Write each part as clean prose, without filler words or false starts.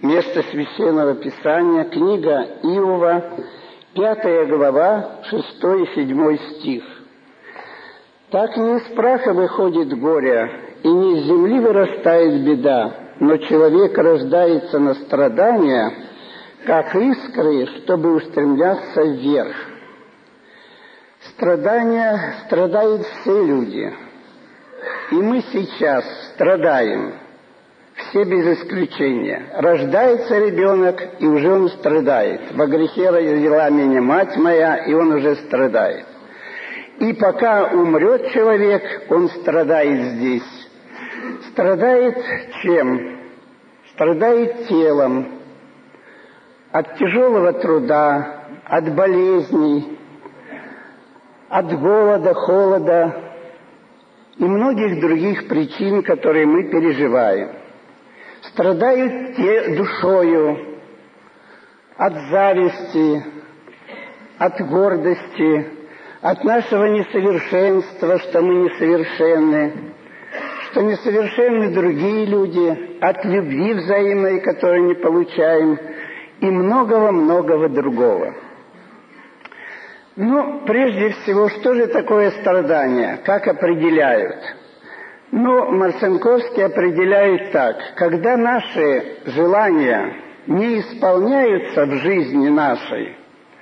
Место Священного Писания, книга Иова, 5 глава, 6 и 7 стих. «Так не из праха выходит горе, и не из земли вырастает беда, но человек рождается на страдания, как искры, чтобы устремляться вверх». Страдают все люди, и мы сейчас страдаем. Все без исключения. Рождается ребенок, и уже он страдает. Во грехе родила меня мать моя, и он уже страдает. И пока умрет человек, он страдает здесь. Страдает чем? Страдает телом. От тяжелого труда, от болезней, от голода, холода и многих других причин, которые мы переживаем. Страдают душою от зависти, от гордости, от нашего несовершенства, что мы несовершенны, что несовершенны другие люди, от любви взаимной, которую не получаем, и многого-многого другого. Ну, прежде всего, что же такое страдание? Как определяют? Марцинковский определяет так: когда наши желания не исполняются в жизни нашей,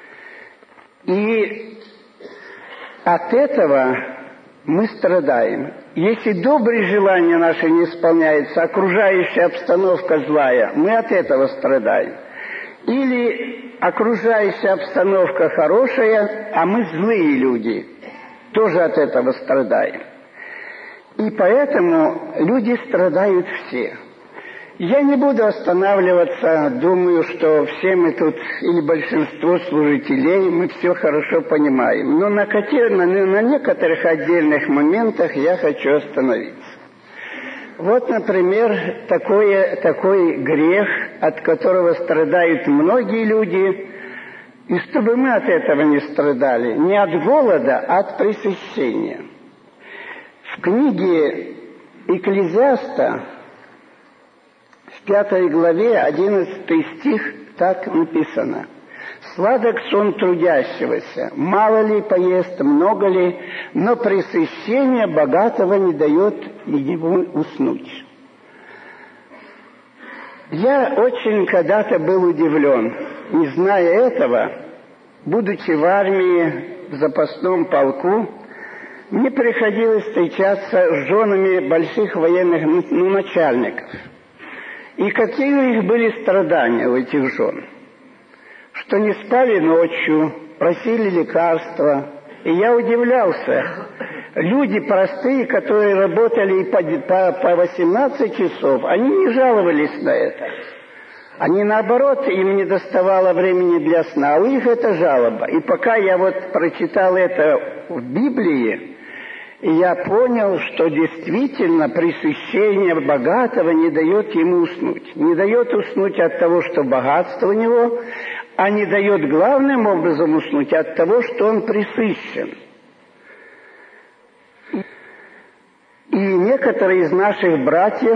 и от этого мы страдаем. Если добрые желания наши не исполняются, окружающая обстановка злая, мы от этого страдаем. Или окружающая обстановка хорошая, а мы злые люди, тоже от этого страдаем. И поэтому люди страдают все. Я не буду останавливаться, думаю, что все мы тут, или большинство служителей, мы все хорошо понимаем. Но на некоторых отдельных моментах я хочу остановиться. Вот, например, такой грех, от которого страдают многие люди, и чтобы мы от этого не страдали, не от голода, а от пресыщения. В книге Экклезиаста, в 5 главе, 11 стих, так написано: «Сладок сон трудящегося, мало ли поест, много ли, но пресыщение богатого не дает ему уснуть». Я очень когда-то был удивлен, не зная этого, будучи в армии, в запасном полку, мне приходилось встречаться с женами больших военных начальников. И какие у них были страдания, у этих жен? Что не спали ночью, просили лекарства. И я удивлялся. Люди простые, которые работали по 18 часов, они не жаловались на это. Они, наоборот, им не доставало времени для сна, а у них это жалоба. И пока я прочитал это в Библии, я понял, что действительно пресыщение богатого не дает ему уснуть. Не дает уснуть от того, что богатство у него, а не дает главным образом уснуть от того, что он пресыщен. И некоторые из наших братьев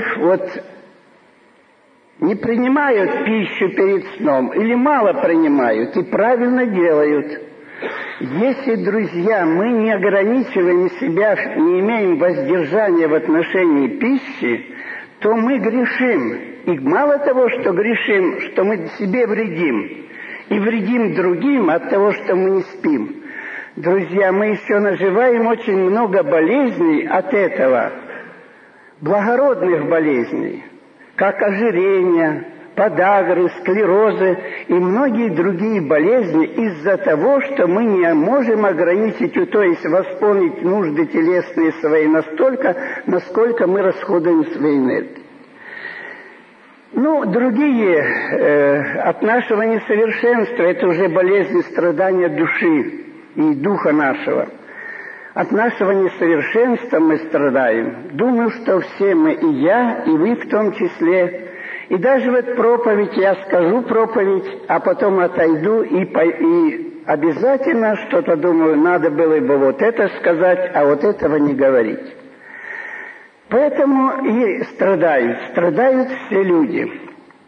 не принимают пищу перед сном или мало принимают и правильно делают. Если, друзья, мы не ограничиваем себя, не имеем воздержания в отношении пищи, то мы грешим. И мало того, что грешим, что мы себе вредим, и вредим другим от того, что мы не спим. Друзья, мы еще наживаем очень много болезней от этого, благородных болезней, как ожирение, подагры, склерозы и многие другие болезни из-за того, что мы не можем ограничить, то есть восполнить нужды телесные свои настолько, насколько мы расходуем свои энергии. Другие от нашего несовершенства, это уже болезни, страдания души и духа нашего. От нашего несовершенства мы страдаем. Думаю, что все мы, и я, и вы в том числе. И даже проповедь, я скажу проповедь, а потом отойду и обязательно что-то думаю, надо было бы это сказать, а этого не говорить. Поэтому и страдают все люди.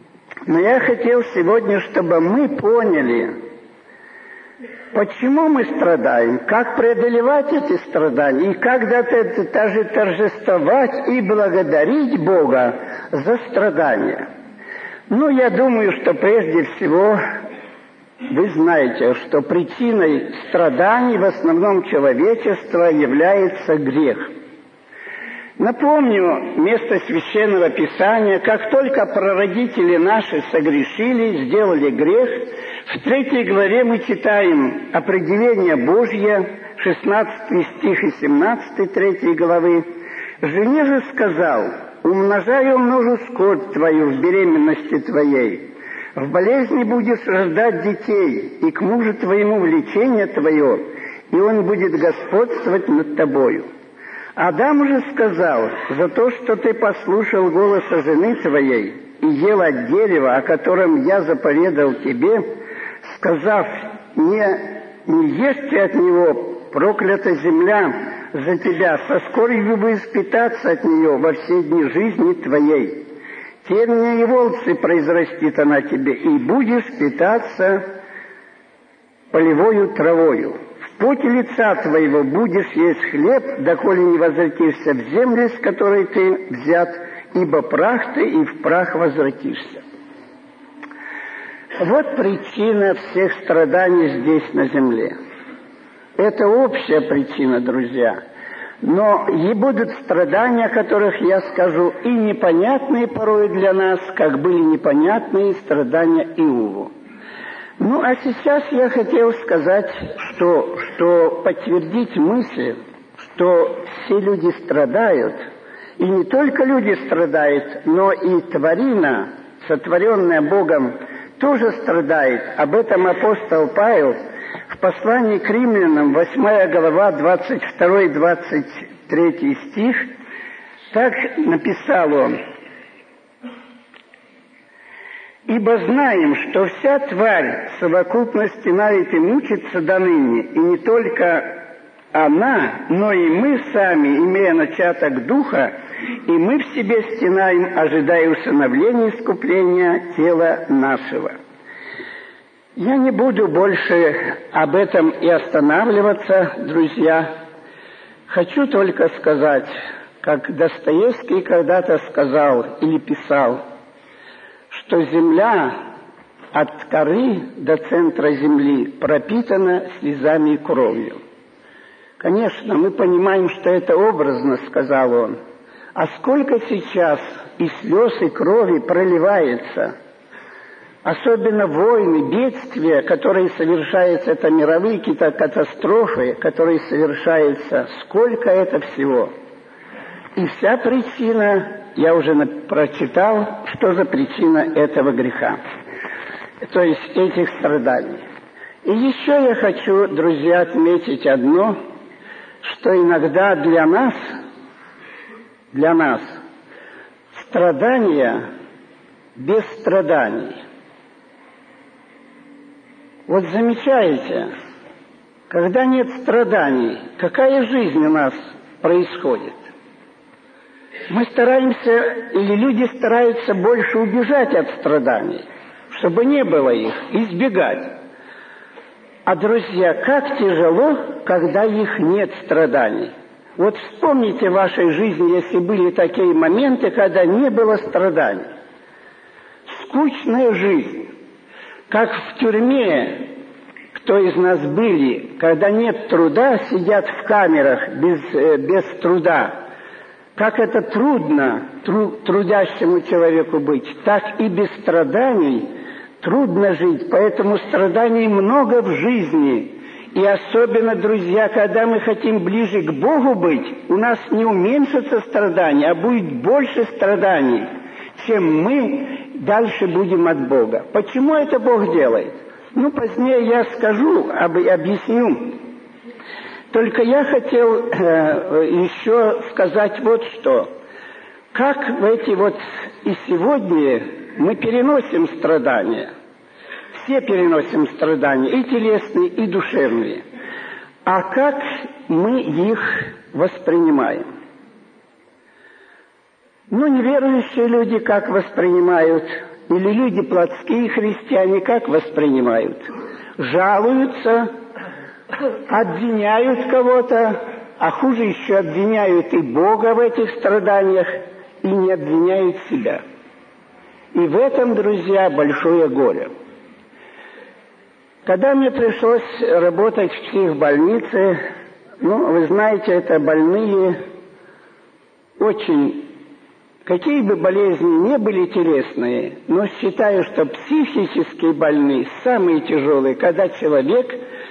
Но я хотел сегодня, чтобы мы поняли, почему мы страдаем, как преодолевать эти страдания, и как даже торжествовать и благодарить Бога за страдания. Ну, я думаю, что прежде всего вы знаете, что причиной страданий в основном человечества является грех. Напомню место Священного Писания: как только прародители наши согрешили, сделали грех, в 3 главе мы читаем определение Божье, 16 стих и 17 3 главы. «Жене же сказал: умножаю множу скорбь твою в беременности твоей, в болезни будешь рождать детей, и к мужу твоему влечение твое, и он будет господствовать над тобою. Адам же сказал: за то, что ты послушал голоса жены твоей и ел от дерева, о котором я заповедал тебе, сказав: не ешьте от него, проклята земля за тебя, со скорбью будешь питаться от нее во все дни жизни твоей. Терния и волцы произрастит она тебе, и будешь питаться полевою травою. В поте лица твоего будешь есть хлеб, доколе не возвратишься в землю, с которой ты взят, ибо прах ты, и в прах возвратишься». Вот причина всех страданий здесь на земле. Это общая причина, друзья. Но и будут страдания, о которых я скажу, и непонятные порой для нас, как были непонятные страдания Иову. Ну, а сейчас я хотел сказать, что подтвердить мысль, что все люди страдают, и не только люди страдают, но и тварина, сотворенная Богом, тоже страдает. Об этом апостол Павел в послании к римлянам, 8 глава, 22-23 стих, так написал он: «Ибо знаем, что вся тварь в совокупности стенает и мучится доныне, и не только она, но и мы сами, имея начаток духа, и мы в себе стенаем, ожидая усыновления искупления тела нашего». Я не буду больше об этом и останавливаться, друзья. Хочу только сказать, как Достоевский когда-то сказал или писал, что земля от коры до центра земли пропитана слезами и кровью. Конечно, мы понимаем, что это образно, сказал он. А сколько сейчас и слез, и крови проливается, особенно войны, бедствия, которые совершаются, это мировые какие-то катастрофы, которые совершаются, сколько это всего. И вся причина, я уже прочитал, что за причина этого греха, то есть этих страданий. И еще я хочу, друзья, отметить одно, что иногда для нас страдания без страданий. Вот замечаете, когда нет страданий, какая жизнь у нас происходит? Мы стараемся, или люди стараются больше убежать от страданий, чтобы не было их, избегать. А, друзья, как тяжело, когда их нет страданий. Вот вспомните в вашей жизни, если были такие моменты, когда не было страданий. Скучная жизнь. Как в тюрьме, кто из нас были, когда нет труда, сидят в камерах без труда. Как это трудно трудящему человеку быть, так и без страданий трудно жить. Поэтому страданий много в жизни. И особенно, друзья, когда мы хотим ближе к Богу быть, у нас не уменьшится страдания, а будет больше страданий, чем мы дальше будем от Бога. Почему это Бог делает? Ну, позднее я скажу, объясню. Только я хотел еще сказать вот что. Как в эти и сегодня мы переносим страдания. Все переносим страдания, и телесные, и душевные. А как мы их воспринимаем? Ну, неверующие люди как воспринимают или люди плотские христиане как воспринимают? Жалуются, обвиняют кого-то, а хуже еще обвиняют и Бога в этих страданиях, и не обвиняют себя. И в этом, друзья, большое горе. Когда мне пришлось работать в психбольнице, вы знаете, это больные очень, какие бы болезни ни были телесные, но считаю, что психические больные самые тяжелые, когда человек,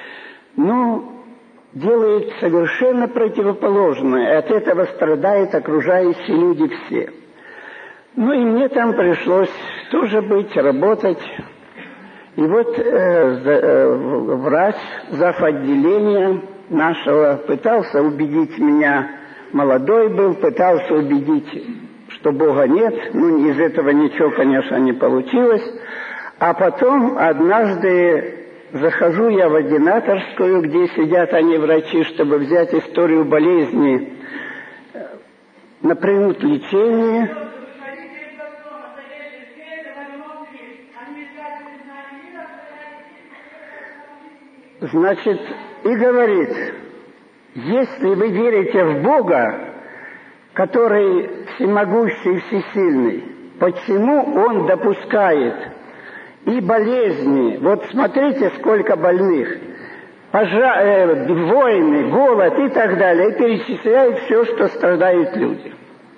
делает совершенно противоположное, и от этого страдают окружающие люди все. И мне там пришлось тоже работать. И вот врач, зав. Отделения нашего, пытался убедить меня, молодой был, пытался убедить, что Бога нет. Из этого ничего, конечно, не получилось. А потом однажды захожу я в ординаторскую, где сидят они, врачи, чтобы взять историю болезни на приют лечения. Значит, и говорит: если вы верите в Бога, который всемогущий и всесильный, почему Он допускает и болезни? Вот смотрите, сколько больных, войны, голод и так далее, и перечисляет все, что страдают люди.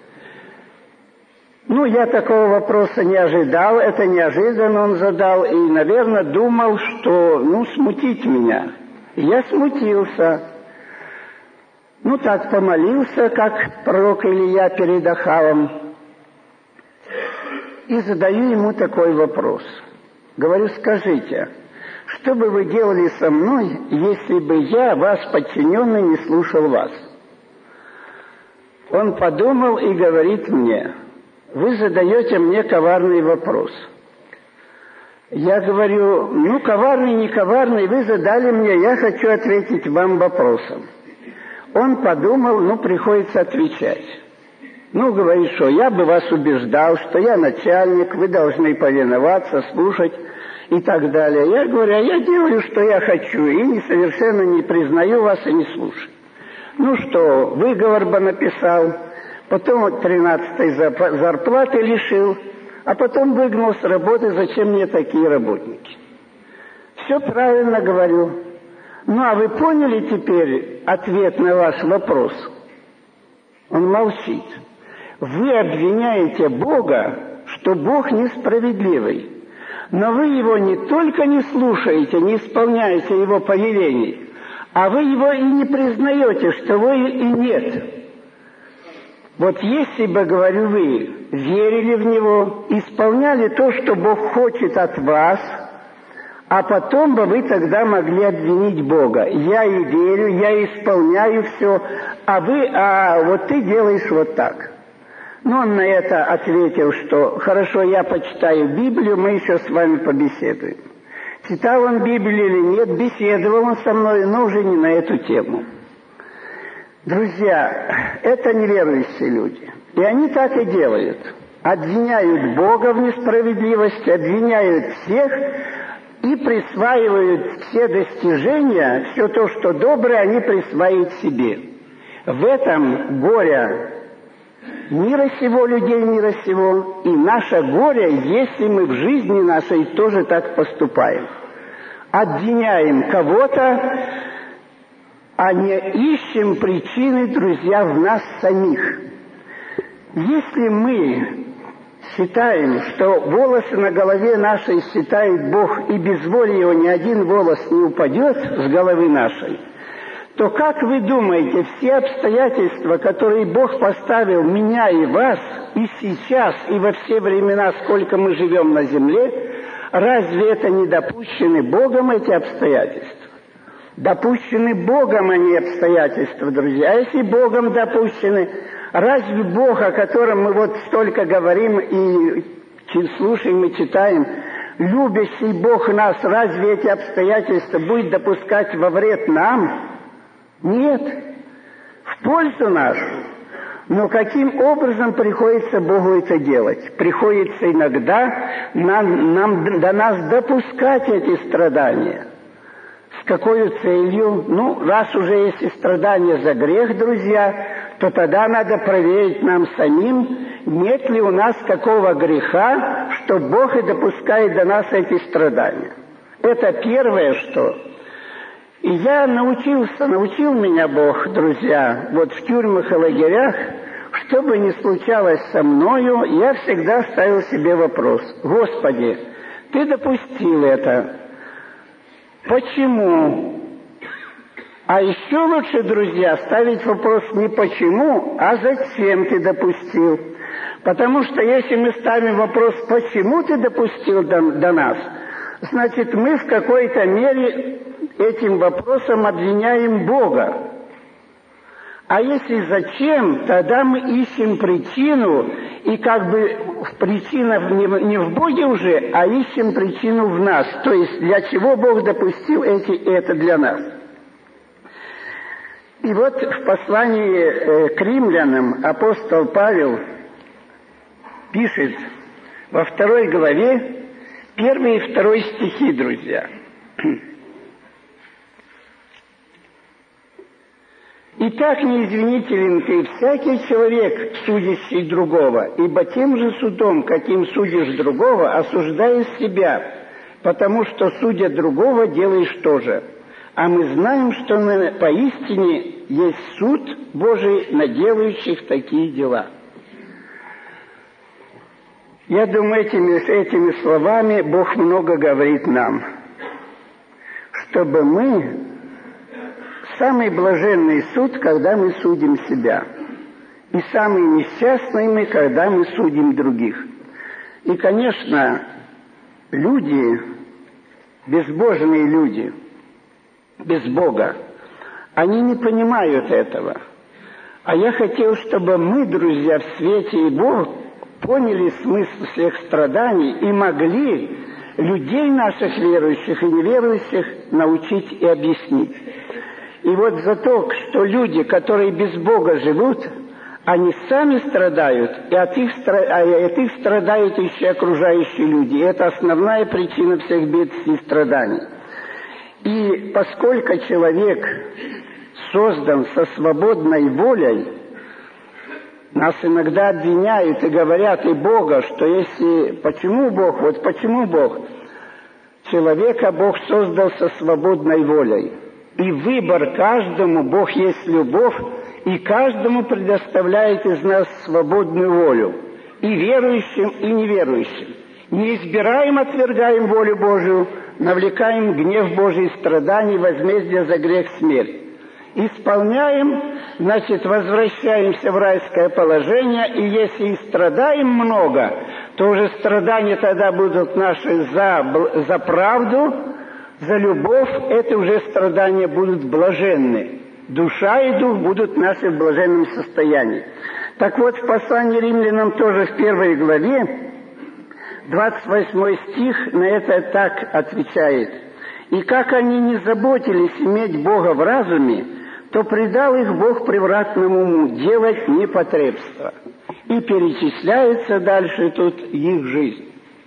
Я такого вопроса не ожидал, это неожиданно он задал, и, наверное, думал, что, смутить меня. И я смутился. Так помолился, как пророк Илия перед Ахавом, и задаю ему такой вопрос. Говорю: скажите, что бы вы делали со мной, если бы я, ваш подчиненный, не слушал вас? Он подумал и говорит мне: вы задаете мне коварный вопрос. Я говорю: коварный, не коварный, вы задали мне, я хочу ответить вам вопросом. Он подумал, приходится отвечать. Говорит, что я бы вас убеждал, что я начальник, вы должны повиноваться, слушать и так далее. Я говорю: я делаю, что я хочу, и совершенно не признаю вас и не слушаю. Что, выговор бы написал, потом 13-й зарплаты лишил, а потом выгнал с работы, зачем мне такие работники? Все правильно говорю. А вы поняли теперь ответ на ваш вопрос? Он молчит. Вы обвиняете Бога, что Бог несправедливый. Но вы Его не только не слушаете, не исполняете Его повелений, а вы Его и не признаете, что вы и нет. Вот если бы, говорю, вы верили в Него, исполняли то, что Бог хочет от вас, а потом бы вы тогда могли обвинить Бога. Я и верю, я исполняю все, вот ты делаешь вот так. Он на это ответил, что хорошо, я почитаю Библию, мы еще с вами побеседуем. Читал он Библию или нет, беседовал он со мной, но уже не на эту тему. Друзья, это неверующие люди. И они так и делают. Обвиняют Бога в несправедливости, обвиняют всех и присваивают все достижения, все то, что доброе, они присваивают себе. В этом горе мира сего, людей мира сего, и наше горе, если мы в жизни нашей тоже так поступаем. Обвиняем кого-то, а не ищем причины, друзья, в нас самих. Если мы считаем, что волосы на голове нашей считает Бог, и без воли Его ни один волос не упадет с головы нашей, то как вы думаете, все обстоятельства, которые Бог поставил меня и вас, и сейчас, и во все времена, сколько мы живем на земле, разве это не допущены Богом эти обстоятельства? Допущены Богом они обстоятельства, друзья. А если Богом допущены, разве Бог, о котором мы вот столько говорим и слушаем и читаем, любящий Бог нас, разве эти обстоятельства будет допускать во вред нам? Нет, в пользу нашу. Но каким образом приходится Богу это делать? Приходится иногда до нас допускать эти страдания. С какой целью? Раз уже есть страдания за грех, друзья, то тогда надо проверить нам самим, нет ли у нас такого греха, что Бог и допускает до нас эти страдания. Это первое, что... И я научил меня Бог, друзья, вот в тюрьмах и лагерях, что бы ни случалось со мною, я всегда ставил себе вопрос: Господи, Ты допустил это. Почему? А еще лучше, друзья, ставить вопрос не почему, а зачем Ты допустил. Потому что если мы ставим вопрос, почему Ты допустил до нас, значит, мы в какой-то мере этим вопросом обвиняем Бога. А если зачем, тогда мы ищем причину, и как бы причина не в Боге уже, а ищем причину в нас. То есть, для чего Бог допустил это для нас. И вот в послании к римлянам апостол Павел пишет во 2 главе 1 и 2 стихи, друзья. «Итак, неизвинителен ты всякий человек, судящий другого, ибо тем же судом, каким судишь другого, осуждаешь себя, потому что, судя другого, делаешь то же. А мы знаем, что поистине есть суд Божий на делающих такие дела». Я думаю, этими словами Бог много говорит нам, чтобы мы... Самый блаженный суд, когда мы судим себя. И самый несчастный мы, когда мы судим других. И, конечно, люди, безбожные люди, без Бога, они не понимают этого. А я хотел, чтобы мы, друзья, в свете и Бог поняли смысл всех страданий и могли людей наших верующих и неверующих научить и объяснить. И вот за то, что люди, которые без Бога живут, они сами страдают, и от их страдают еще окружающие люди. И это основная причина всех бед и страданий. И поскольку человек создан со свободной волей, нас иногда обвиняют и говорят и Бога, что если... Почему Бог? Вот почему Бог? Человека Бог создал со свободной волей. И выбор каждому, Бог есть любовь, и каждому предоставляет из нас свободную волю, и верующим, и неверующим. Не избираем, отвергаем волю Божию, навлекаем гнев Божий, страданий, возмездие за грех, смерть. Исполняем, значит, возвращаемся в райское положение, и если и страдаем много, то уже страдания тогда будут наши за правду, за любовь, это уже страдания будут блаженны. Душа и дух будут наши в блаженном состоянии. Так вот, в послании римлянам тоже в 1 главе, 28 стих на это так отвечает. «И как они не заботились иметь Бога в разуме, то предал их Бог превратному уму делать непотребство». И перечисляется дальше тут их жизнь.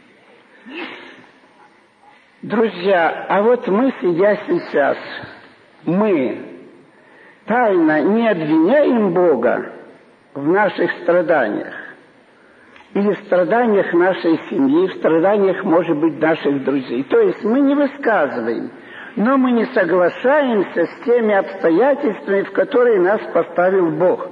Друзья, а вот мы, сидя сейчас, мы тайно не обвиняем Бога в наших страданиях, или в страданиях нашей семьи, в страданиях, может быть, наших друзей. То есть мы не высказываем, но мы не соглашаемся с теми обстоятельствами, в которые нас поставил Бог.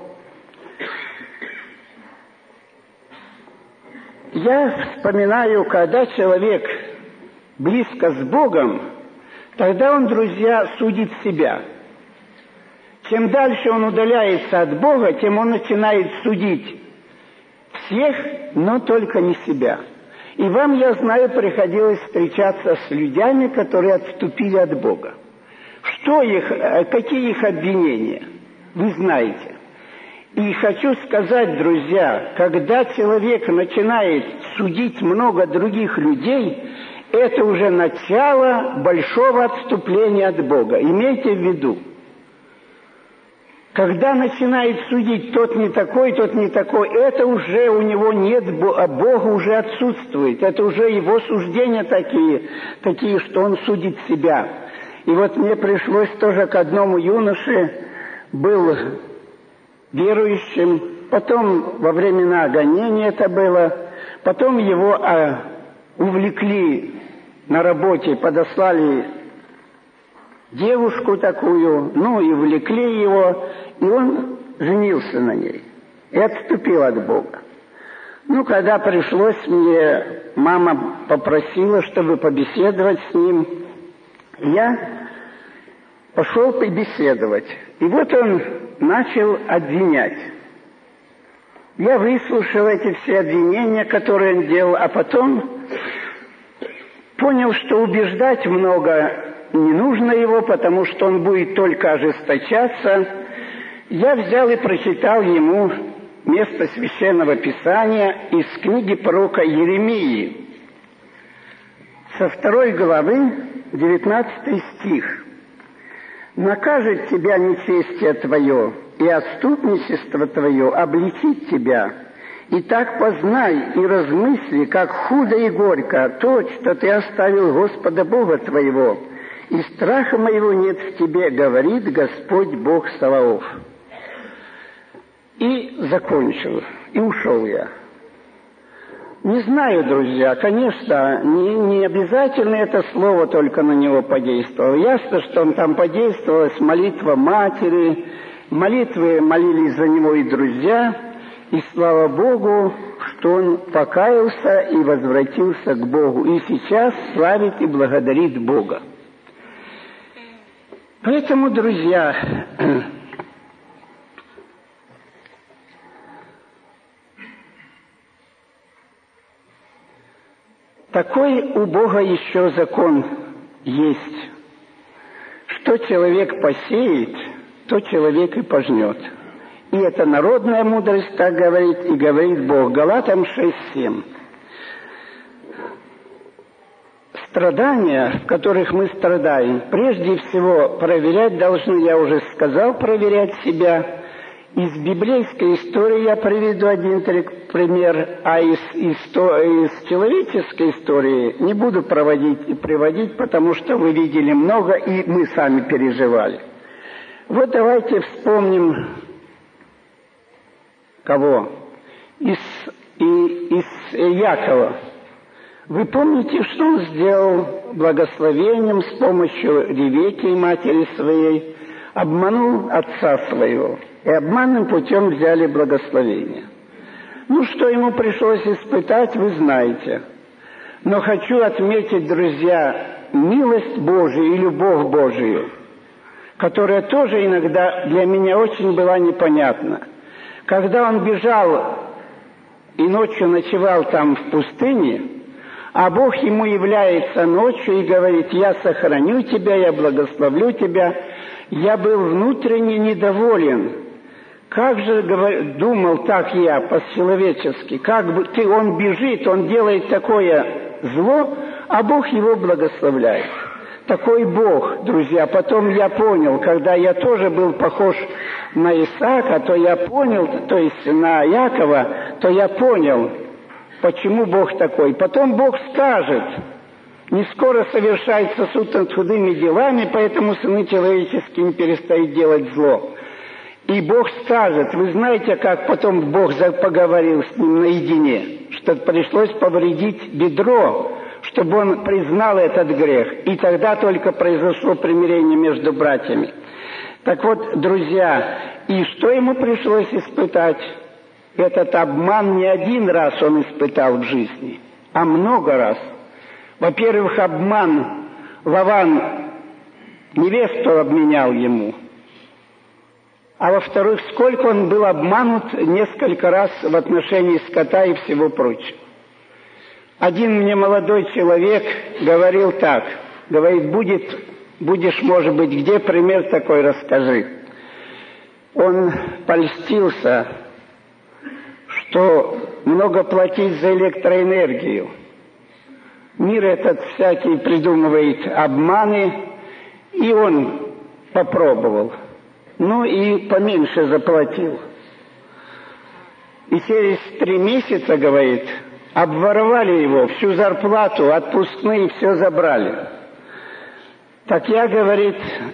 Я вспоминаю, когда человек близко с Богом, тогда он, друзья, судит себя. Чем дальше он удаляется от Бога, тем он начинает судить всех, но только не себя. И вам, я знаю, приходилось встречаться с людьми, которые отступили от Бога. Какие их обвинения? Вы знаете. И хочу сказать, друзья, когда человек начинает судить много других людей, это уже начало большого отступления от Бога. Имейте в виду. Когда начинает судить, тот не такой, это уже у него нет, Бог уже отсутствует. Это уже его суждения такие, что он судит себя. И вот мне пришлось тоже к одному юноше, был верующим, потом во времена гонения это было, потом его увлекли на работе, подослали девушку такую, и увлекли его, и он женился на ней и отступил от Бога. Когда пришлось мне, мама попросила, чтобы побеседовать с ним, я пошел побеседовать. И вот он начал обвинять. Я выслушал эти все обвинения, которые он делал, а потом понял, что убеждать много не нужно его, потому что он будет только ожесточаться. Я взял и прочитал ему место Священного Писания из книги пророка Иеремии, со 2 главы, 19 стих. «Накажет тебя нечестие твое, и отступничество твое обличит тебя. Итак, познай и размысли, как худо и горько то, что ты оставил Господа Бога твоего, и страха моего нет в тебе, говорит Господь Бог Саваоф». И закончил, и ушел я. Не знаю, друзья, конечно, не обязательно это слово только на него подействовало. Ясно, что он там подействовалась молитва матери, молитвы молились за него и друзья, и слава Богу, что он покаялся и возвратился к Богу, и сейчас славит и благодарит Бога. Поэтому, друзья, такой у Бога еще закон есть. Что человек посеет, то человек и пожнет. И это народная мудрость так говорит, и говорит Бог. Галатам 6:7. Страдания, в которых мы страдаем, прежде всего проверять должны, я уже сказал, проверять себя. Из библейской истории я приведу один пример, а из человеческой истории не буду приводить, потому что вы видели много, и мы сами переживали. Вот давайте вспомним кого? Из Якова. Вы помните, что он сделал благословением с помощью Ревекки, матери своей, обманул отца своего, и обманным путем взяли благословение. Что ему пришлось испытать, вы знаете. Но хочу отметить, друзья, милость Божию и любовь Божию, которая тоже иногда для меня очень была непонятна. Когда он бежал и ночью ночевал там в пустыне, а Бог ему является ночью и говорит: «Я сохраню тебя, я благословлю тебя», я был внутренне недоволен. Как же думал так я по-человечески, он бежит, он делает такое зло, а Бог его благословляет. Такой Бог, друзья. Потом я понял, когда я тоже был похож на Исаака, то я понял, то есть на Якова, то я понял, почему Бог такой. Потом Бог скажет: не скоро совершается суд над худыми делами, поэтому сыны человеческие не перестают делать зло. И Бог скажет, вы знаете, как потом Бог поговорил с ним наедине, что пришлось повредить бедро, чтобы он признал этот грех. И тогда только произошло примирение между братьями. Так вот, друзья, и что ему пришлось испытать? Этот обман не один раз он испытал в жизни, а много раз. Во-первых, обман, Лаван невесту обменял ему. А во-вторых, сколько он был обманут несколько раз в отношении скота и всего прочего. Один мне молодой человек говорил так, говорит: будешь, может быть, где, пример такой расскажи. Он польстился, что много платить за электроэнергию. Мир этот всякий придумывает обманы, и он попробовал. Ну и поменьше заплатил. И через 3 месяца, говорит, обворовали его, всю зарплату, отпускные, все забрали. Так я, говорит,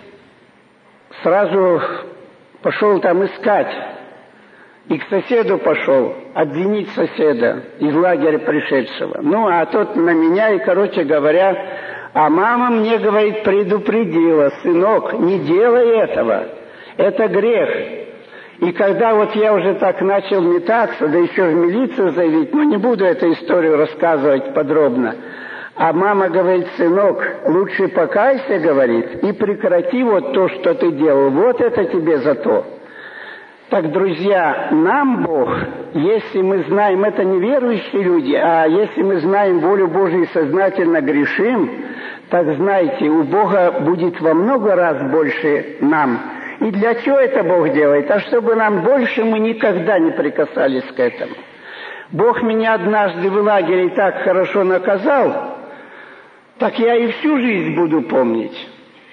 сразу пошел там искать. И к соседу пошел, обвинить соседа из лагеря пришедшего. Ну, а тот на меня, и, короче говоря, а мама мне, говорит, предупредила: сынок, не делай этого, это грех. И когда вот я уже так начал метаться, да еще в милицию заявить, ну, не буду эту историю рассказывать подробно, а мама говорит: сынок, лучше покайся, говорит, и прекрати вот то, что ты делал, вот это тебе за то. Так, друзья, нам Бог, если мы знаем, это не верующие люди, а если мы знаем волю Божию и сознательно грешим, так знайте, у Бога будет во много раз больше нам. И для чего это Бог делает? А чтобы нам больше мы никогда не прикасались к этому. Бог меня однажды в лагере так хорошо наказал, так я и всю жизнь буду помнить.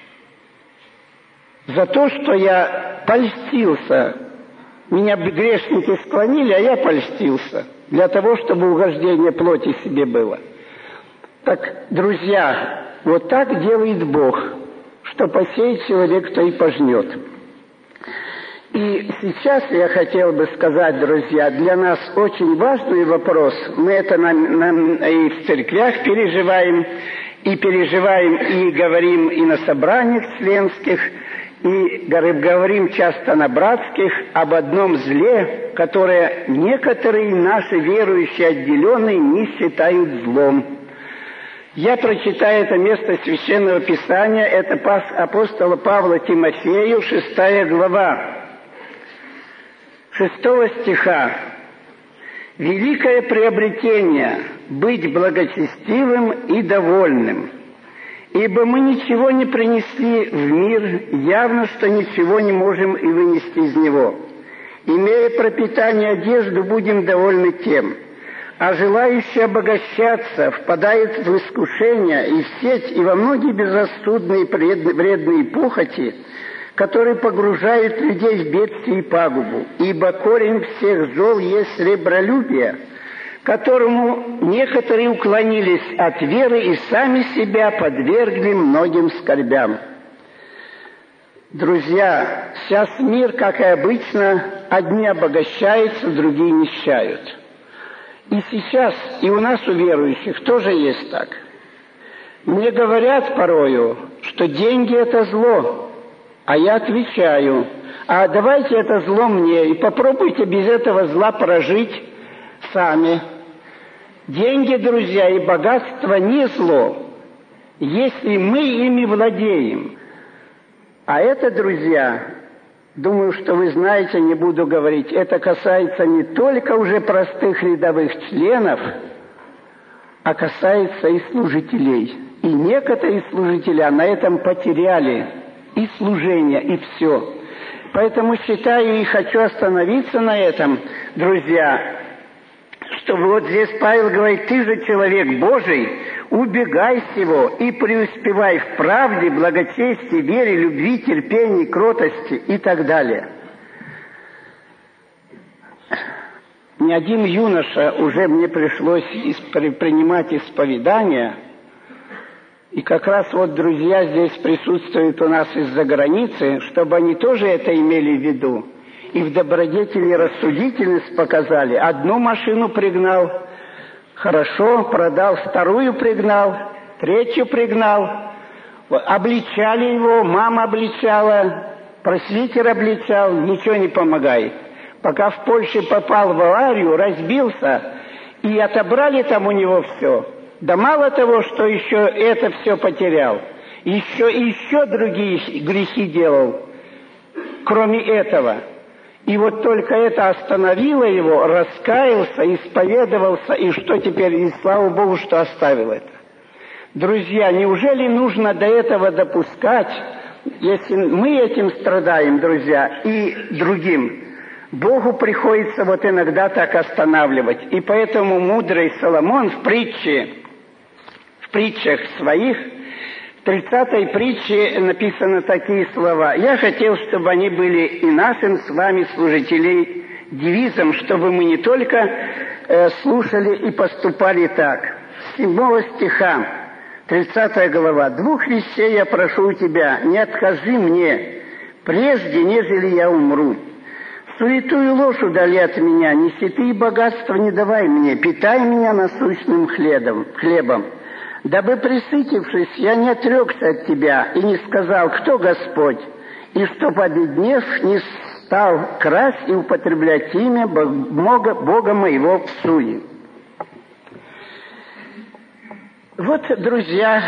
За то, что я польстился. Меня грешники склонили, а я польстился. Для того, чтобы угождение плоти себе было. Так, друзья, вот так делает Бог. Что посеет человек, то и пожнет. И сейчас я хотел бы сказать, друзья, для нас очень важный вопрос. Мы это и в церквях переживаем, и говорим и на собраниях членских, и говорим часто на братских об одном зле, которое некоторые наши верующие отделенные не считают злом. Я прочитаю это место Священного Писания, это апостола Павла Тимофею, 6 глава, 6 стиха. «Великое приобретение – быть благочестивым и довольным, ибо мы ничего не принесли в мир, явно, что ничего не можем и вынести из него. Имея пропитание одежду, будем довольны тем. А желающий обогащаться впадает в искушение и в сеть, и во многие безрассудные вредные похоти, которые погружают людей в бедствие и пагубу. Ибо корень всех зол есть сребролюбие, которому некоторые уклонились от веры и сами себя подвергли многим скорбям». Друзья, сейчас мир, как и обычно, одни обогащаются, другие нищают. И сейчас, и у нас, у верующих, тоже есть так. Мне говорят порою, что деньги – это зло, а я отвечаю: а давайте это зло мне, и попробуйте без этого зла прожить сами. Деньги, друзья, и богатство не зло, если мы ими владеем. А это, друзья, думаю, что вы знаете, не буду говорить, это касается не только уже простых рядовых членов, а касается и служителей. И некоторые служители на этом потеряли и служение, и все. Поэтому считаю и хочу остановиться на этом, друзья, что вот здесь Павел говорит: ты же человек Божий, убегай сего и преуспевай в правде, благочестии, вере, любви, терпении, кротости и так далее. Ни один юноша уже мне пришлось принимать исповедание, и как раз вот друзья здесь присутствуют у нас из-за границы, чтобы они тоже это имели в виду. И в добродетели рассудительность показали. Одну машину пригнал, хорошо, продал, вторую пригнал, третью пригнал. Обличали его, мама обличала, просвитер обличал, ничего не помогает. Пока в Польше попал в аварию, разбился, и отобрали там у него все. Да мало того, что еще это все потерял, еще другие грехи делал, кроме этого. И вот только это остановило его, раскаялся, исповедовался, и что теперь, и слава Богу, что оставил это. Друзья, неужели нужно до этого допускать, если мы этим страдаем, друзья, и другим? Богу приходится вот иногда так останавливать. И поэтому мудрый Соломон в притчах своих, В 30-й притче написаны такие слова. «Я хотел, чтобы они были и нашим с вами, служителей, девизом, чтобы мы не только слушали и поступали так». С 7 стиха, 30 глава. «Двух вещей я прошу у тебя, не откажи мне, прежде, нежели я умру. Суету и ложь удали от меня, нищеты и богатства не давай мне, питай меня насущным хлебом. Дабы, присытившись, я не отрекся от тебя и не сказал, кто Господь, и чтоб, обеднев, не стал красть и употреблять имя Бога моего в суе». Вот, друзья,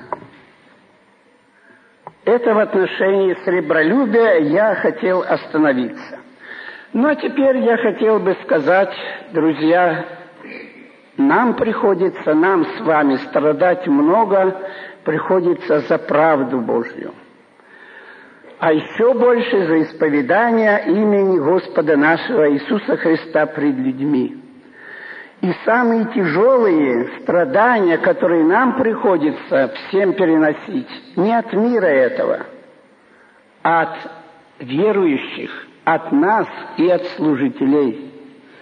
это в отношении сребролюбия я хотел остановиться. Ну, а теперь я хотел бы сказать, друзья, нам с вами страдать много, приходится за правду Божью. А еще больше за исповедание имени Господа нашего Иисуса Христа пред людьми. И самые тяжелые страдания, которые нам приходится всем переносить, не от мира этого, а от верующих, от нас и от служителей.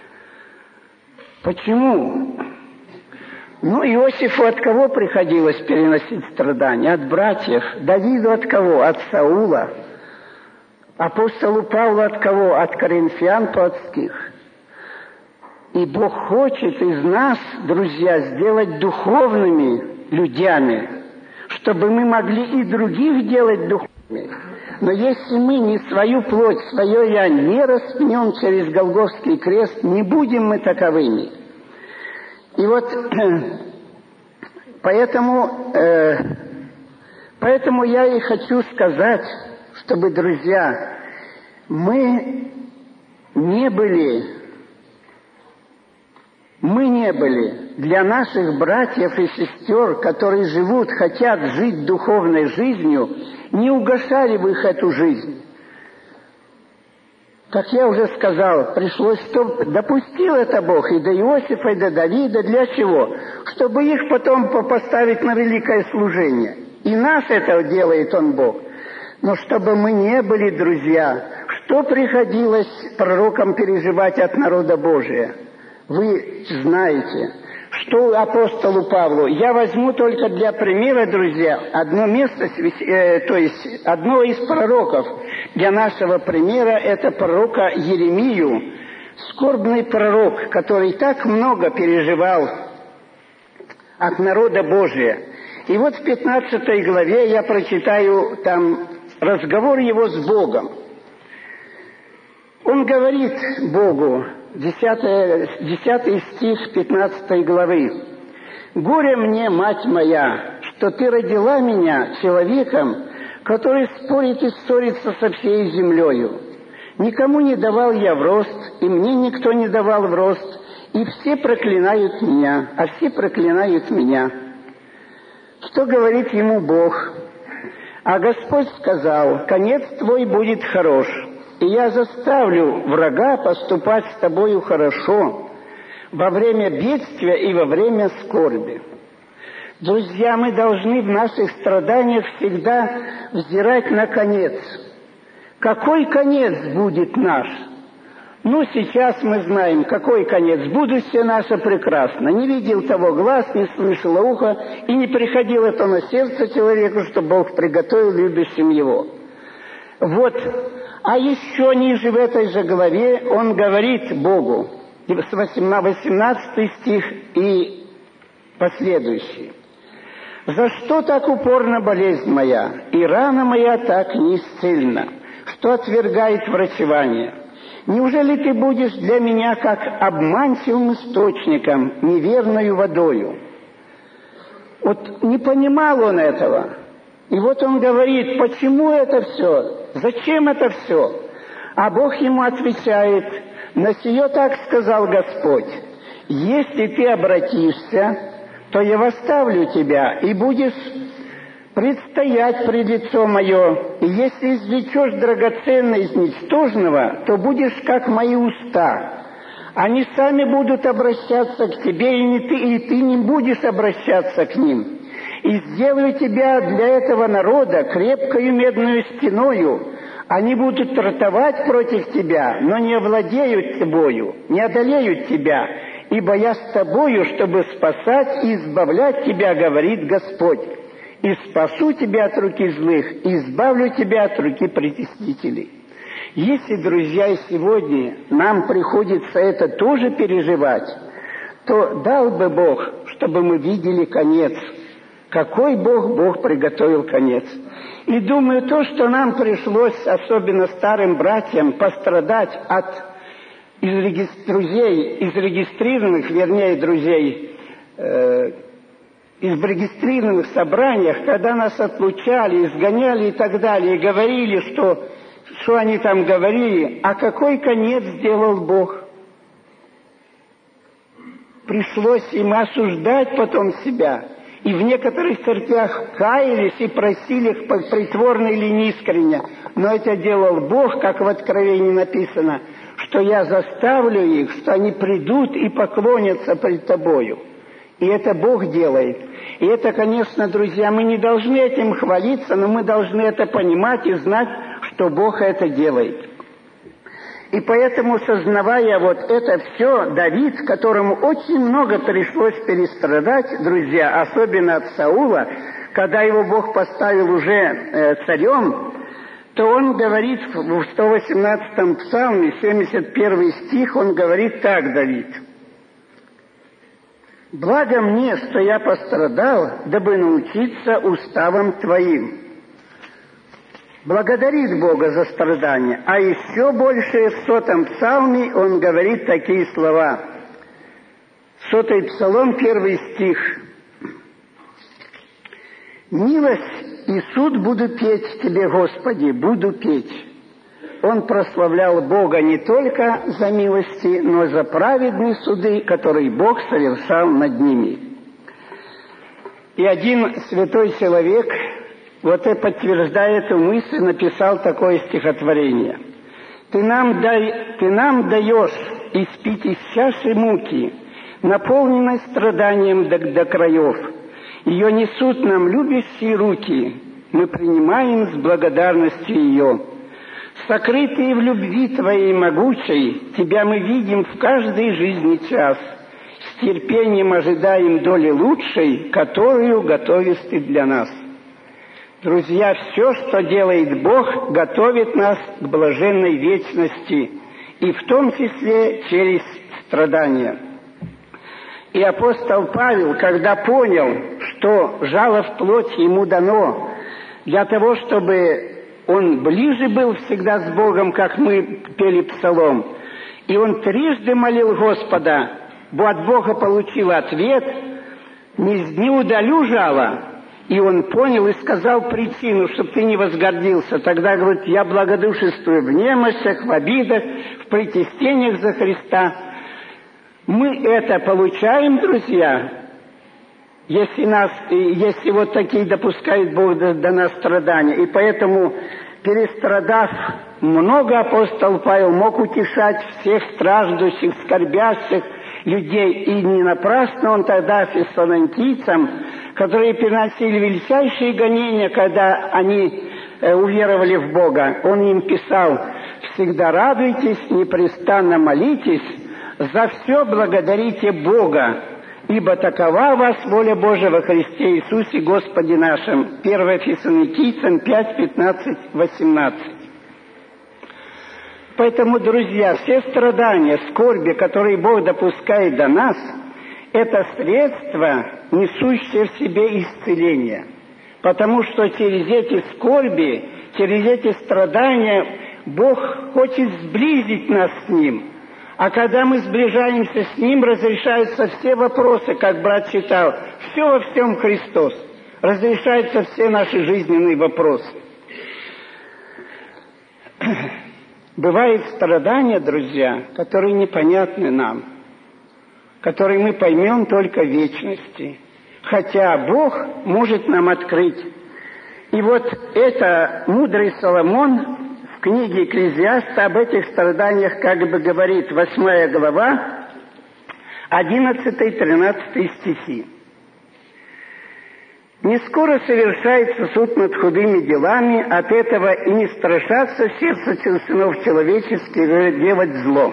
Почему? Ну, Иосифу от кого приходилось переносить страдания? От братьев. Давиду от кого? От Саула. Апостолу Павлу от кого? От коринфян плотских. И Бог хочет из нас, друзья, сделать духовными людьми, чтобы мы могли и других делать духовными. Но если мы не свою плоть, свое «я» не распнем через Голгофский крест, не будем мы таковыми. И вот поэтому я и хочу сказать, чтобы, друзья, мы не были для наших братьев и сестер, которые живут, хотят жить духовной жизнью, не угошали в их эту жизнь. Как я уже сказал, допустил это Бог и до Иосифа, и до Давида. Для чего? Чтобы их потом поставить на великое служение. И нас это делает Он, Бог. Но чтобы мы не были, друзья, что приходилось пророкам переживать от народа Божия? Вы знаете, что апостолу Павлу. Я возьму только для примера, друзья, одно место, то есть одного из пророков. Для нашего примера это пророка Еремию, скорбный пророк, который так много переживал от народа Божия. И вот в 15 главе я прочитаю там разговор его с Богом. Он говорит Богу, 10 стих 15 главы. «Горе мне, мать моя, что ты родила меня человеком, который спорит и ссорится со всей землею. Никому не давал я в рост, и мне никто не давал в рост, и все проклинают меня, а все проклинают меня». Что говорит ему Бог? «А Господь сказал, конец твой будет хорош, и я заставлю врага поступать с тобою хорошо во время бедствия и во время скорби». Друзья, мы должны в наших страданиях всегда взирать на конец. Какой конец будет наш? Ну, сейчас мы знаем, какой конец. Будущее наше прекрасно. Не видел того глаз, не слышало ухо, и не приходило то на сердце человеку, что Бог приготовил любящим его. Вот. А еще ниже в этой же главе он говорит Богу, 18 стих и последующий. «За что так упорна болезнь моя, и рана моя так неисцельна, что отвергает врачевание? Неужели ты будешь для меня как обманчивым источником, неверною водою?» Вот не понимал он этого. И вот он говорит, почему это все? Зачем это все? А Бог ему отвечает, на сие так сказал Господь, если ты обратишься, то я восставлю тебя, и будешь предстоять пред лицо мое, и если извлечешь драгоценное из ничтожного, то будешь как мои уста. Они сами будут обращаться к тебе, и ты не будешь обращаться к ним. И сделаю тебя для этого народа крепкою медную стеною. Они будут ратовать против тебя, но не овладеют тобою, не одолеют тебя, ибо я с тобою, чтобы спасать и избавлять тебя, говорит Господь. И спасу тебя от руки злых, и избавлю тебя от руки притеснителей». Если, друзья, сегодня нам приходится это тоже переживать, то дал бы Бог, чтобы мы видели конец. Какой Бог приготовил конец. И думаю, то, что нам пришлось, особенно старым братьям, пострадать от друзей, из регистрированных собраниях, когда нас отлучали, изгоняли и так далее, и говорили, что они там говорили, а какой конец сделал Бог? Пришлось им осуждать потом себя. И в некоторых церквях каялись и просили их притворно или неискренне. Но это делал Бог, как в Откровении написано, что я заставлю их, что они придут и поклонятся пред тобою. И это Бог делает. И это, конечно, друзья, мы не должны этим хвалиться, но мы должны это понимать и знать, что Бог это делает. И поэтому, сознавая вот это все, Давид, которому очень много пришлось перестрадать, друзья, особенно от Саула, когда его Бог поставил уже царем, то он говорит в 118-м псалме, 71 стих, он говорит так, Давид: «Благо мне, что я пострадал, дабы научиться уставам твоим». Благодарит Бога за страдания. А еще больше в 100-м псалме он говорит такие слова. 100-й псалом, 1 стих. «Милость и суд буду петь тебе, Господи, буду петь». Он прославлял Бога не только за милости, но и за праведные суды, которые Бог совершал над ними. И один святой человек, вот и подтверждая эту мысль, написал такое стихотворение. «Ты нам даешь испить из чаши муки, наполненной страданием до краев. Ее несут нам любящие руки, мы принимаем с благодарностью ее. Сокрытые в любви Твоей могучей, Тебя мы видим в каждый жизни час. С терпением ожидаем доли лучшей, которую готовишь Ты для нас». Друзья, все, что делает Бог, готовит нас к блаженной вечности, и в том числе через страдания. И апостол Павел, когда понял, что жало в плоть ему дано для того, чтобы он ближе был всегда с Богом, как мы пели псалом, и он трижды молил Господа, от Бога получил ответ: «Не удалю жало». И он понял и сказал причину, чтобы ты не возгордился. Тогда, говорит, я благодушествую в немощах, в обидах, в притеснениях за Христа. Мы это получаем, друзья, если вот такие допускает Бог до нас страдания. И поэтому, перестрадав много, апостол Павел мог утешать всех страждущих, скорбящих людей. И не напрасно он тогда фессалоникийцам, которые переносили величайшие гонения, когда они уверовали в Бога, он им писал: «Всегда радуйтесь, непрестанно молитесь, за все благодарите Бога, ибо такова вас воля Божия во Христе Иисусе Господе нашим». 1 Фессалоникийцам 5, 15, 18. Поэтому, друзья, все страдания, скорби, которые Бог допускает до нас, это средство, несущее в себе исцеление. Потому что через эти скорби, через эти страдания Бог хочет сблизить нас с Ним. А когда мы сближаемся с Ним, разрешаются все вопросы, как брат читал, все во всем Христос. Разрешаются все наши жизненные вопросы. Бывают страдания, друзья, которые непонятны нам, которые мы поймем только в вечности. Хотя Бог может нам открыть. И вот это мудрый Соломон в книге Экклезиаста об этих страданиях как бы говорит, 8 глава, 11-13 стихи. Не скоро совершается суд над худыми делами, от этого и не страшатся в сердце сынов человеческих делать зло.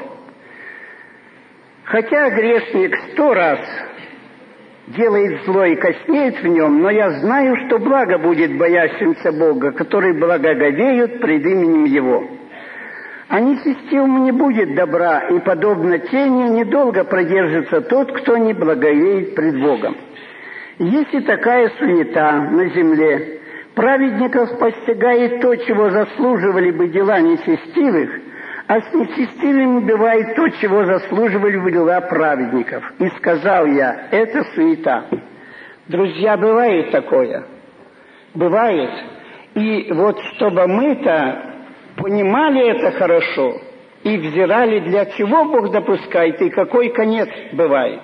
Хотя грешник 100 раз делает зло и коснеет в нем, но я знаю, что благо будет боящимся Бога, которые благоговеют пред именем Его. А нечестивому не будет добра, и, подобно тени, недолго продержится тот, кто не благовеет пред Богом. Есть и такая суета на земле. Праведников постигает то, чего заслуживали бы дела нечестивых, а с нечестивыми бывает то, чего заслуживали бы дела праведников. И сказал я, это суета. Друзья, бывает такое. Бывает. И вот чтобы мы-то понимали это хорошо и взирали, для чего Бог допускает и какой конец бывает.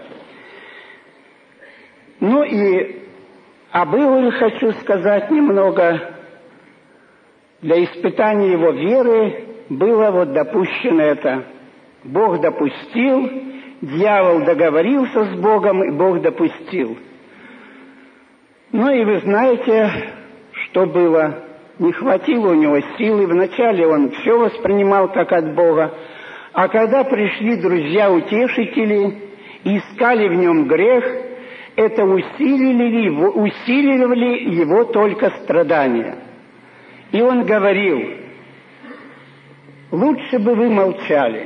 Ну и об Иове хочу сказать немного. Для испытания его веры было вот допущено это. Бог допустил, дьявол договорился с Богом, и Бог допустил. Ну и вы знаете, что было. Не хватило у него силы. Вначале он все воспринимал как от Бога. А когда пришли друзья-утешители и искали в нем грех, это усиливали его только страдания. И он говорил, лучше бы вы молчали.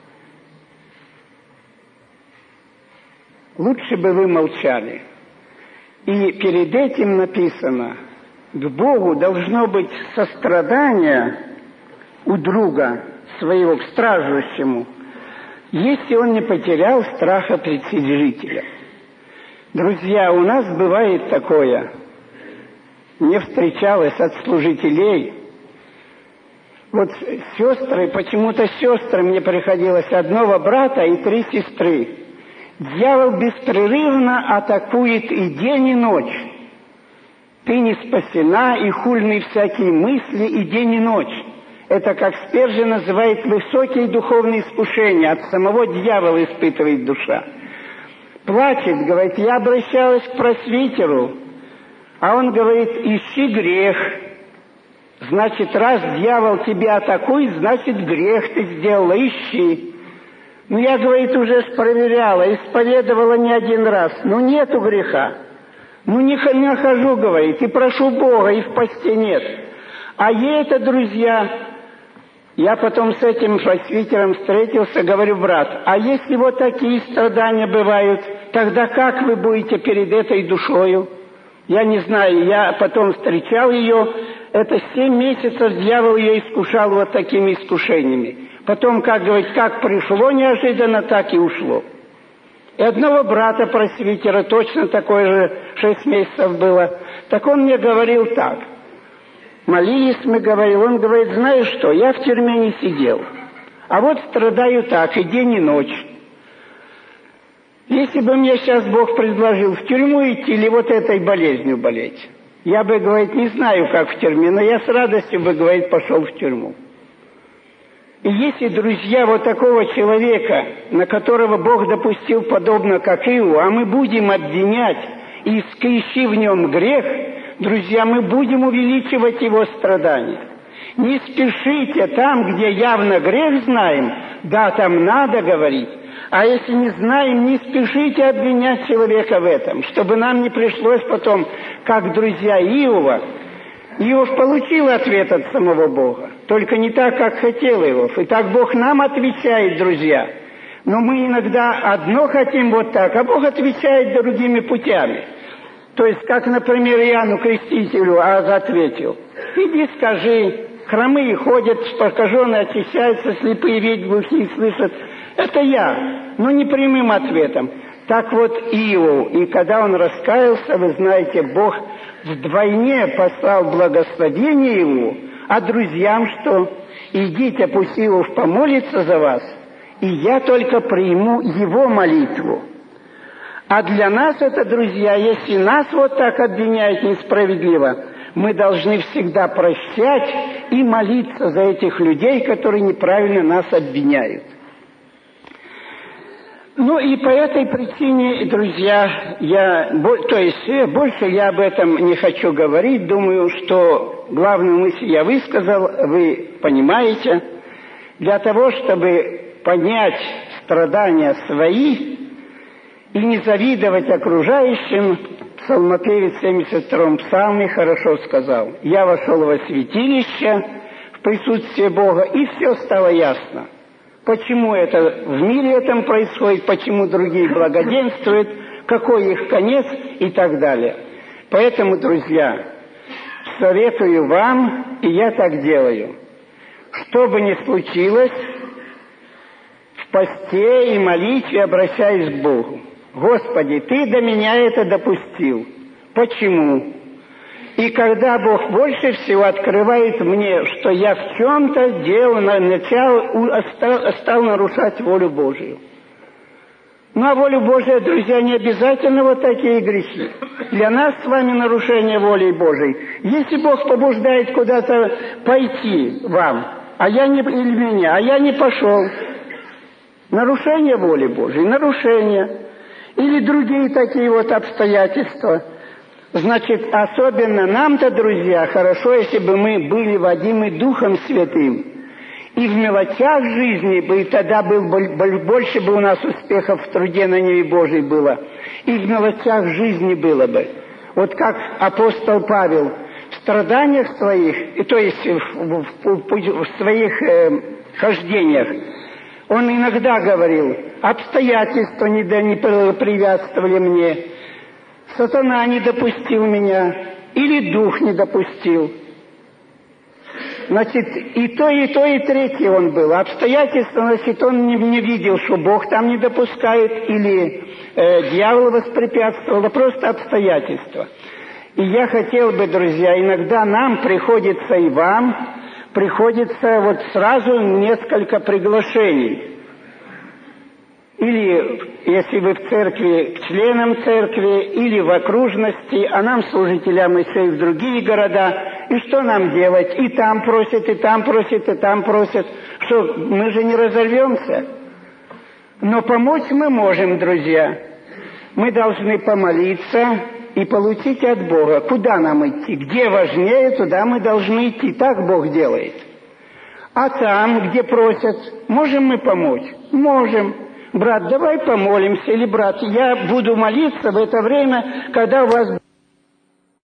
Лучше бы вы молчали. И перед этим написано, к Богу должно быть сострадание у друга своего, к страждущему, если он не потерял страха председжителя. Друзья, у нас бывает такое. Мне встречалось от служителей. Вот сестры, почему-то сестры, мне приходилось одного брата и 3 сестры. Дьявол беспрерывно атакует и день, и ночь. Ты не спасена, и хульные всякие мысли, и день, и ночь. Это, как Спержи называет, высокие духовные искушения. От самого дьявола испытывает душа. Плачет, говорит, я обращалась к просвитеру, а он говорит, ищи грех. Значит, раз дьявол тебя атакует, значит, грех ты сделала, ищи. Ну, я, говорит, уже проверяла, исповедовала не один раз, но нету греха. Ну, не нахожу, говорит, и прошу Бога, и в посте нет. А ей это, друзья, я потом с этим просвитером встретился, говорю, брат, а если вот такие страдания бывают, тогда как вы будете перед этой душою? Я не знаю, я потом встречал ее, это 7 месяцев дьявол ее искушал вот такими искушениями. Потом, как говорит, как пришло неожиданно, так и ушло. И одного брата просвитера, точно такое же 6 месяцев было, так он мне говорил так. Молились мы, говорил, он говорит, знаешь что, я в тюрьме не сидел, а вот страдаю так, и день, и ночь. Если бы мне сейчас Бог предложил в тюрьму идти или вот этой болезнью болеть, я бы, говорит, не знаю, как в тюрьме, но я с радостью бы, говорит, пошел в тюрьму. И если, друзья, вот такого человека, на которого Бог допустил подобно как Иову, а мы будем обвинять и ищи в нем грех, друзья, мы будем увеличивать его страдания. Не спешите там, где явно грех знаем, да, там надо говорить. А если не знаем, не спешите обвинять человека в этом, чтобы нам не пришлось потом, как друзья Иова. Иов получил ответ от самого Бога, только не так, как хотел Иов. И так Бог нам отвечает, друзья. Но мы иногда одно хотим вот так, а Бог отвечает другими путями. То есть, как, например, Иоанну Крестителю ответил, иди скажи, хромые ходят, прокаженные очищаются, слепые видят, глухие слышат. Это я, но не прямым ответом. Так вот Иов, и когда он раскаялся, вы знаете, Бог вдвойне послал благословение ему, а друзьям что? Идите, пусть Иов помолится за вас, и я только приму его молитву. А для нас это, друзья, если нас вот так обвиняют несправедливо, мы должны всегда прощать и молиться за этих людей, которые неправильно нас обвиняют. Ну и по этой причине, друзья, больше я об этом не хочу говорить. Думаю, что главную мысль я высказал, вы понимаете. Для того, чтобы понять страдания свои и не завидовать окружающим, псалмопевец в 72-м псалме хорошо сказал: «Я вошел во святилище в присутствие Бога, и все стало ясно». Почему это в мире этом происходит, почему другие благоденствуют, какой их конец и так далее. Поэтому, друзья, советую вам, и я так делаю, что бы ни случилось, в посте и молитве обращаюсь к Богу. Господи, Ты до меня это допустил. Почему? И когда Бог больше всего открывает мне, что я в чем-то стал нарушать волю Божию. Ну, а волю Божию, друзья, не обязательно вот такие грехи. Для нас с вами нарушение воли Божией. Если Бог побуждает куда-то пойти вам, а я не пошел, нарушение воли Божией, нарушение. Или другие такие вот обстоятельства. Значит, особенно нам-то, друзья, хорошо, если бы мы были водимы Духом Святым. И в мелочах жизни бы, и тогда больше бы у нас успехов в труде на небе Божьей было. И в мелочах жизни было бы. Вот как апостол Павел в страданиях своих, то есть в своих хождениях, он иногда говорил: обстоятельства не препятствовали мне, сатана не допустил меня, или дух не допустил. Значит, и то, и третье он был. Обстоятельства, значит, он не видел, что Бог там не допускает, или дьявол воспрепятствовал, а просто обстоятельства. И я хотел бы, друзья, иногда нам приходится, и вам приходится вот сразу несколько приглашений. Или, если вы в церкви, к членам церкви, или в окружности, а нам, служителям, еще и в другие города. И что нам делать? И там просят, и там просят, и там просят. Что, мы же не разорвемся? Но помочь мы можем, друзья. Мы должны помолиться и получить от Бога. Куда нам идти? Где важнее, туда мы должны идти. Так Бог делает. А там, где просят, можем мы помочь? Можем. Брат, давай помолимся. Или, брат, я буду молиться в это время, когда у вас